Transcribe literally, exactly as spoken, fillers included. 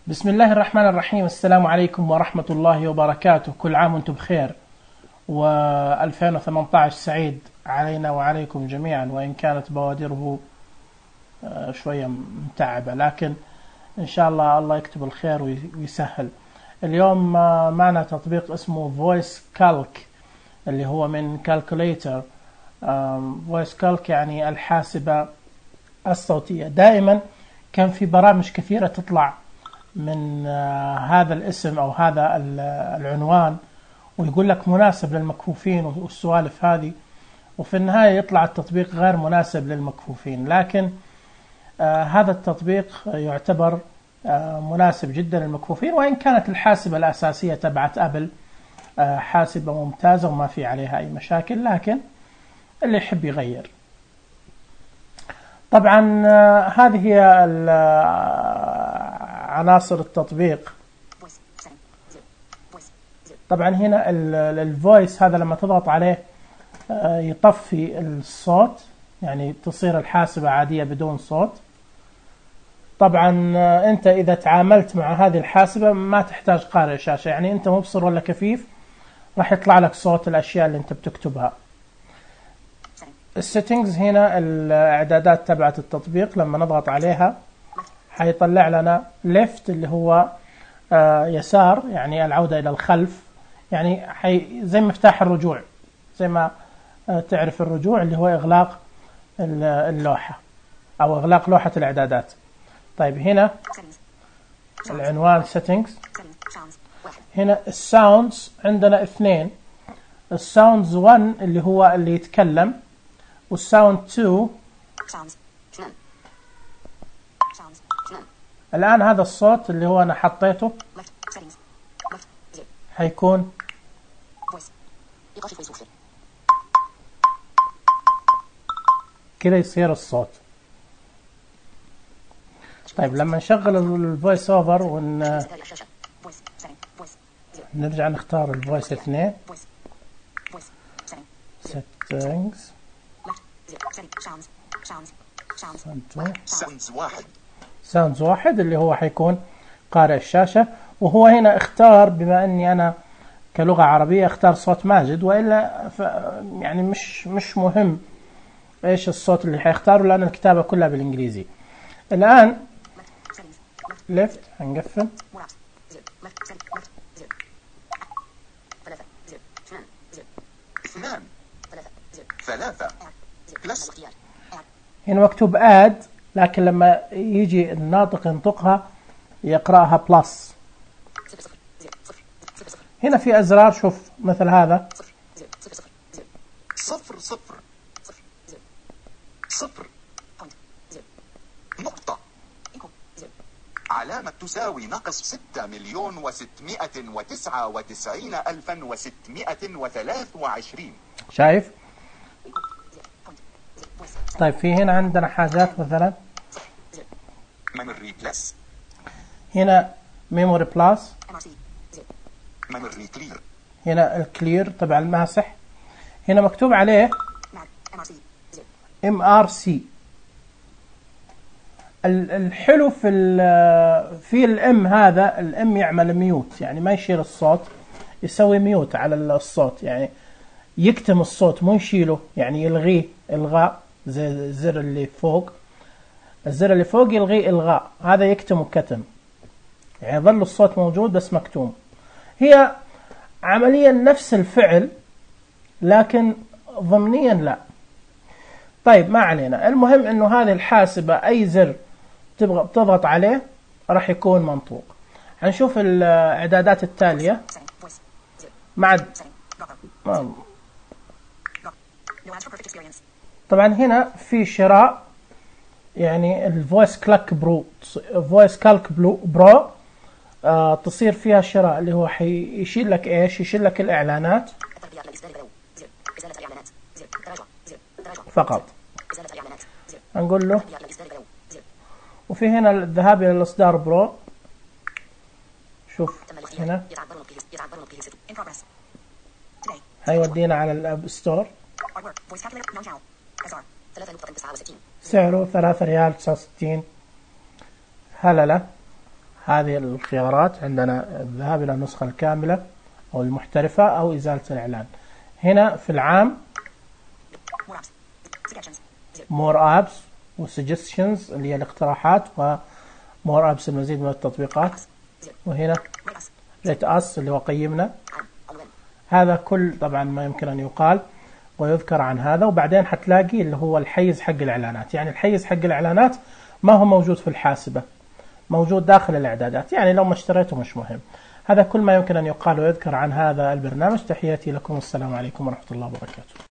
بسم الله الرحمن الرحيم. السلام عليكم ورحمة الله وبركاته. كل عام وانتم بخير، و2018 سعيد علينا وعليكم جميعا، وإن كانت بوادره شوية متعبة، لكن إن شاء الله الله يكتب الخير ويسهل. اليوم معنا تطبيق اسمه Voice Calc اللي هو من Calculator. Voice Calc يعني الحاسبة الصوتية. دائما كان في برامج كثيرة تطلع من هذا الاسم أو هذا العنوان ويقول لك مناسب للمكفوفين والسوالف هذه، وفي النهاية يطلع التطبيق غير مناسب للمكفوفين. لكن آه هذا التطبيق يعتبر آه مناسب جدا للمكفوفين، وإن كانت الحاسبة الأساسية تبعت أبل آه حاسبة ممتازة وما في عليها أي مشاكل، لكن اللي يحب يغير. طبعا آه هذه هي عناصر التطبيق. طبعا هنا الفويس هذا لما تضغط عليه يطفي الصوت، يعني تصير الحاسبة عادية بدون صوت. طبعا انت اذا تعاملت مع هذه الحاسبة ما تحتاج قارئ شاشة، يعني انت مبصر ولا كفيف راح يطلع لك صوت الاشياء اللي انت بتكتبها. السيتنجز هنا الاعدادات تبعت التطبيق، لما نضغط عليها حيطلع لنا left اللي هو آه يسار، يعني العودة إلى الخلف، يعني حي زي مفتاح الرجوع، زي ما آه تعرف الرجوع اللي هو إغلاق اللوحة أو إغلاق لوحة الإعدادات. طيب هنا العنوان settings. هنا الساوندز عندنا اثنين، الساوندز واحد اللي هو اللي يتكلم، والساوند اثنين. الآن هذا الصوت اللي هو أنا حطيته حيكون كده يصير الصوت. طيب لما نشغل الفويس اوفر ون نرجع نختار الفويس اثنين settings ساوندز واحد ساوندز واحد اللي هو حيكون قارئ الشاشة. وهو هنا اختار، بما اني انا كلغة عربية اختار صوت ماجد، وإلا ف يعني مش مش مهم ايش الصوت اللي حيختاره لأن الكتابة كلها بالانجليزي. الآن ليفت هنقفل. اثنان ثلاثة بلس. هنا مكتوب اد، لكن لما يجي الناطق ينطقها يقرأها بلس. هنا في أزرار، شوف مثل هذا صفر صفر صفر نقطة، علامة تساوي ناقص ستة مليون وستمائة وتسعة وتسعين ألفا وستمائة وثلاث وعشرين. شايف؟ طيب في هنا عندنا حاجات مثلا ميموري بلس، هنا ميموري بلس، ميموري كلير، هنا الكلير تبع الماسح. هنا مكتوب عليه ام ار سي. الحلو في في الام هذا، الام يعمل ميوت، يعني ما يشيل الصوت، يسوي ميوت على الصوت، يعني يكتم الصوت مو يشيله، يعني يلغيه الغاء، زي الزر اللي فوق. الزر اللي فوق يلغي الغاء، هذا يكتم كتم، يعني يظل الصوت موجود بس مكتوم. هي عمليا نفس الفعل لكن ضمنيا لا. طيب ما علينا، المهم انه هذه الحاسبة اي زر تبغى بتضغط عليه راح يكون منطوق. هنشوف الاعدادات التالية مع طبعا هنا في شراء، يعني الفويس كالك برو فويس كالك برو آه تصير فيها شراء، اللي هو حيشيل لك ايش؟ يشيل لك الاعلانات فقط. هنقول له، وفي هنا الذهاب الى الاصدار برو. شوف هنا هيودينا على الاب ستور، سعره ثلاثة ريال تسعة وستين. هلا لا هذه الخيارات عندنا: الذهاب إلى النسخة الكاملة أو المحترفة أو إزالة الإعلان. هنا في العام more apps و suggestions اللي هي الاقتراحات، و more apps المزيد من التطبيقات، وهنا rate us اللي هو قيمنا. هذا كل طبعا ما يمكن أن يقال ويذكر عن هذا. وبعدين حتلاقي اللي هو الحيز حق الإعلانات، يعني الحيز حق الإعلانات ما هو موجود في الحاسبة، موجود داخل الإعدادات، يعني لو ما اشتريته مش مهم. هذا كل ما يمكن أن يقال ويذكر عن هذا البرنامج. تحياتي لكم، السلام عليكم ورحمة الله وبركاته.